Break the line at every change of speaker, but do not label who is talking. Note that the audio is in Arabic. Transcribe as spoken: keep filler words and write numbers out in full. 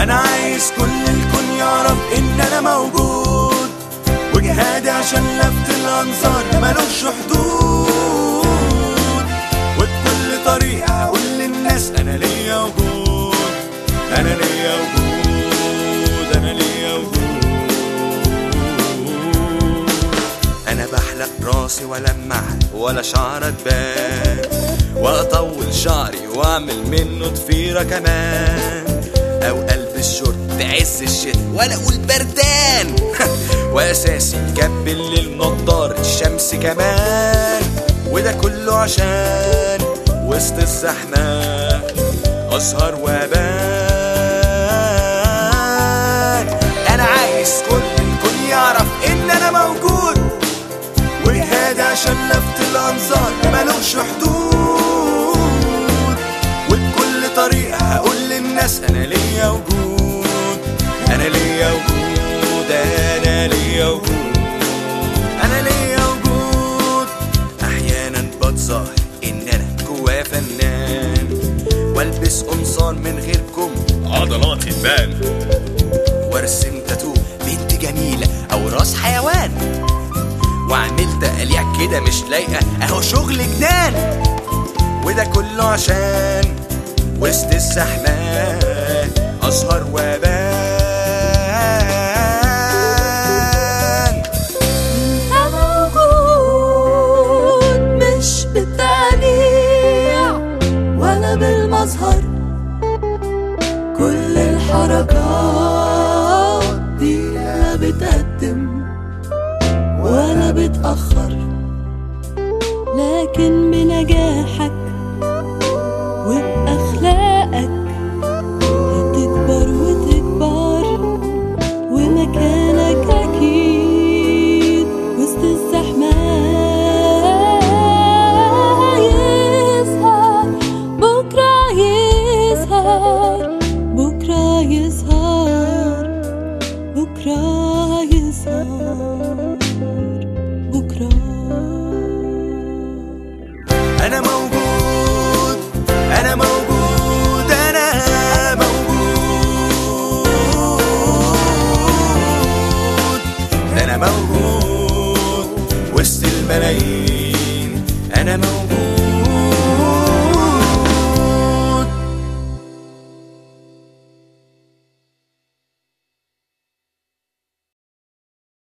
انا عايز كل الكون يعرف ان انا موجود، وجهادي عشان لفت الانظار ملوش حدود، وبكل طريقة هقول للناس انا ليا وجود، انا ليا وجود، انا ليا وجود. انا بحلق راسي ولمع ولا شعر اتبان، واطول شعري واعمل منه ضفيرة كمان، او البس شورت بعز الشتا ولا اقول بردان واساسي كاب الليل نضارة الشمس كمان، وده كله عشان وسط الزحمة اسهر وابان. انا عايز كل الكون يعرف ان انا موجود، وجهادي عشان لفت الانظار ملوش حدود، وبكل طريقة هقول للناس انا ليا وجود، انا ليا وجود، انا ليا وجود، انا ليا وجود. احيانا بتظاهر ان انا جوا فنان، والبس قمصان من غير كم عضلاتي تبان، وارسم تاتو بنت جميلة او راس حيوان، واعمل تقليع كده مش لايقة اهو شغل جنان، وده كله عشان وسط الزحمة اسهر وابان.
أنا موجود مش بالتقليع ولا بالمظهر، كل الحركات دي لا بتقدم ولا بتأخر، لكن بنجاحك وبأخلاقك هتكبر وتكبر، ومكانك أكيد وسط الزحمة يظهر، بكرة يظهر، بكرة يظهر، بكرة يظهر، بكرة.
انا موجود، انا موجود، انا موجود، انا موجود وسط الملايين، انا موجود.